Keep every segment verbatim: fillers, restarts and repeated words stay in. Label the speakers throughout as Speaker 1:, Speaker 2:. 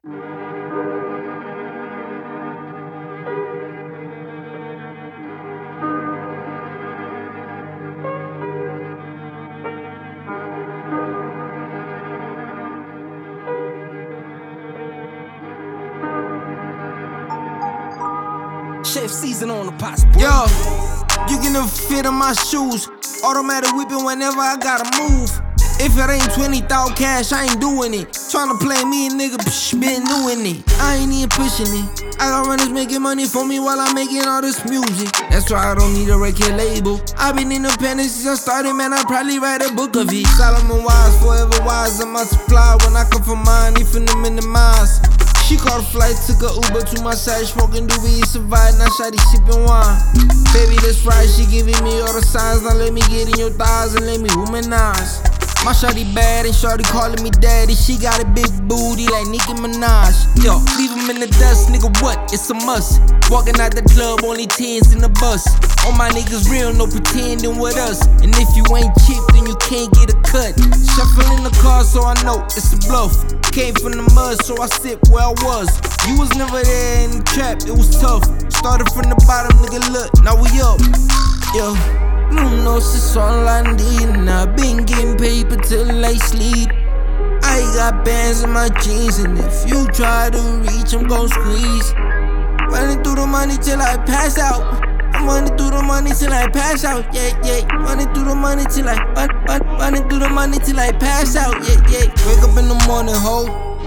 Speaker 1: Chef season on the pots, boy.
Speaker 2: Yo, you can never fit in my shoes. Automatic whipping whenever I gotta move. If it ain't twenty thousand cash, I ain't doing it. Tryna play me, nigga, psh, been doing it. I ain't even pushing it. I got runners making money for me while I'm making all this music. That's why I don't need a record label. I've been independent since I started, man, I'd probably write a book of it. Solomon wise, forever wise, in my supply. When I come from mine, even them in the mines. She caught a flight, took a Uber to my side, smoking doobie, survived, now shawty sipping wine. Baby, that's right, she giving me all the signs, now let me get in your thighs and let me womanize. My shawty bad and shawty calling me daddy, she got a big booty like Nicki Minaj. Yo, leave him in the dust, nigga, what? It's a must. Walking out the club, only tens in the bus. All my niggas real, no pretending with us. And if you ain't cheap, then you can't get a cut. Shuffle in the car, so I know it's a bluff. Came from the mud, so I sit where I was. You was never there in the trap, it was tough. Started from the bottom, nigga, look, now we up. Yo, no, no, it's all I need. And I been getting paper till I sleep. I got bands in my jeans, and if you try to reach, I'm gon' squeeze. Running through the money till I pass out. I'm running through the money till I pass out, yeah, yeah. Running through the money till I, run, run, running through the money till I pass out, yeah, yeah. Wake up in the morning, ho.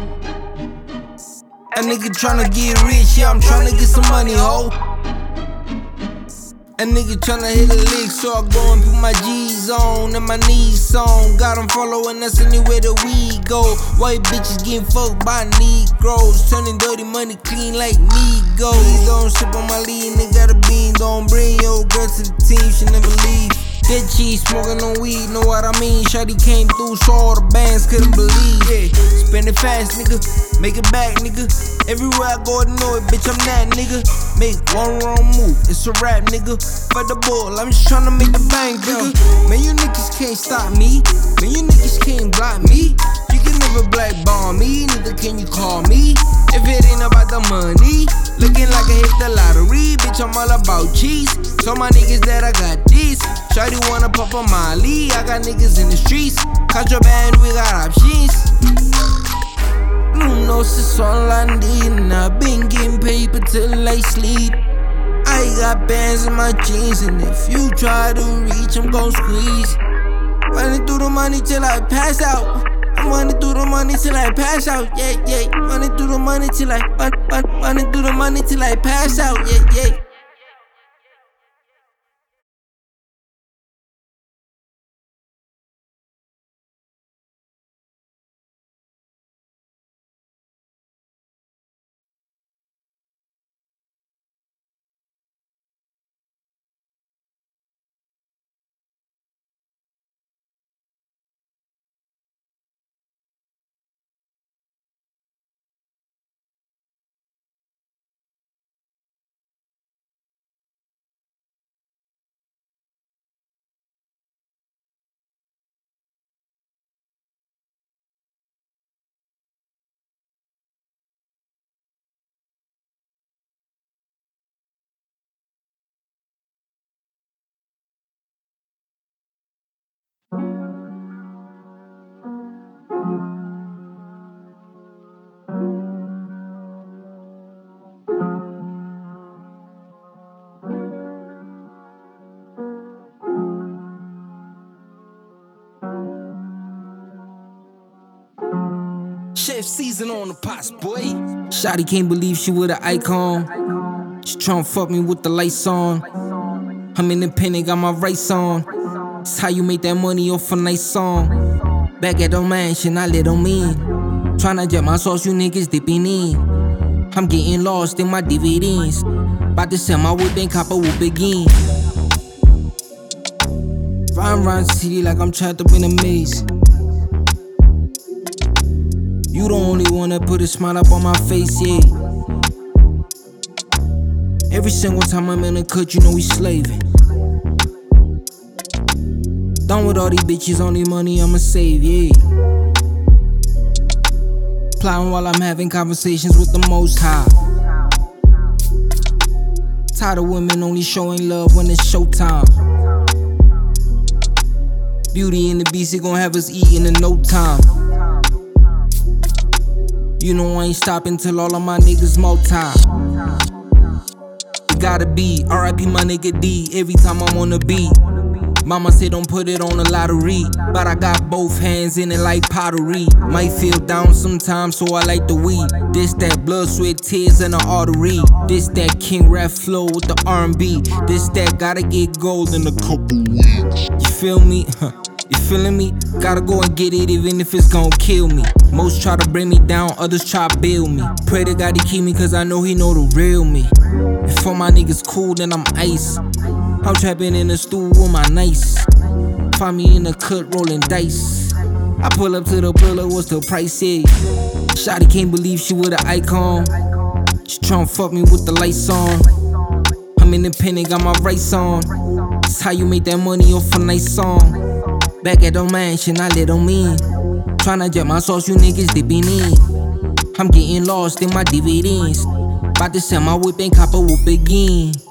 Speaker 2: A nigga tryna get rich, yeah, I'm tryna get some money, ho. A nigga tryna hit a lick, so I go and put my G's on and my knees on. Got 'em following us anywhere that we go. White bitches getting fucked by Negroes, turning dirty money clean like Migos. Please don't sip on my lead, nigga, got a bean. Don't bring your girl to the team, she never leave. Dead cheese, smoking on weed, know what I mean? Shawty came through, so all the bands couldn't believe. Yeah, spend it fast, nigga, make it back, nigga. Everywhere I go, I know it, bitch, I'm that nigga. Make one wrong move, it's a rap, nigga. For the ball, I'm just tryna make the bank, nigga. Man, you niggas can't stop me. Man, you niggas can't block me. You can never blackball me, neither can you call me. If it ain't about the money, looking like I hit the lottery, bitch, I'm all about cheese. So my niggas that I got this. Shawty wanna pop on my lead, I got niggas in the streets. Contraband, we got options. Blue nose is all I need, and I been getting paper till I sleep. I got bands in my jeans, and if you try to reach, I'm gon' squeeze. Running through the money till I pass out. I'm running through the money till I pass out, yeah, yeah. Running through the money till I, run, run, running through the money till I pass out, yeah, yeah.
Speaker 1: Chef season on the pots, boy.
Speaker 2: Shawty can't believe she with an icon. She tryna fuck me with the lights on. I'm independent, got my rights on. It's how you make that money off a nice song. Back at the mansion, I let them in. Tryna jet my sauce, you niggas dipping in. I'm getting lost in my dividends. About to sell my whip and copper will begin. Run round the city like I'm trapped up in a maze. You the only one that put a smile up on my face, yeah. Every single time I'm in the cut, you know we slaving. Done with all these bitches, only money I'ma save, yeah. plotting while I'm having conversations with the Most High. Tired of women only showing love when it's showtime. Beauty and the Beast, it gon' have us eating in no time. You know I ain't stopping till all of my niggas multi. It gotta be R I P my nigga D every time I'm on the beat. Mama said don't put it on the lottery, but I got both hands in it like pottery. Might feel down sometimes, so I like the weed. This that blood, sweat, tears, and the artery. This that King Rap flow with the R and B. This that gotta get gold in a couple weeks. You feel me? Huh. You feeling me? Gotta go and get it even if it's gon' kill me. Most try to bring me down, others try to build me. Pray to God he keep me cause I know he know the real me. If all my niggas cool then I'm ice. I'm trapping in the stool with my nice. Find me in the cut rolling dice. I pull up to the pillar, what's the price is? Shawty can't believe she with an icon. She tryna fuck me with the lights on. I'm independent, got my rights on. That's how you make that money off a nice song. Back at the mansion, I let them in. Tryna jet my sauce, you niggas dipping in. I'm getting lost in my dividends. About to sell my whip and cop a whoop again.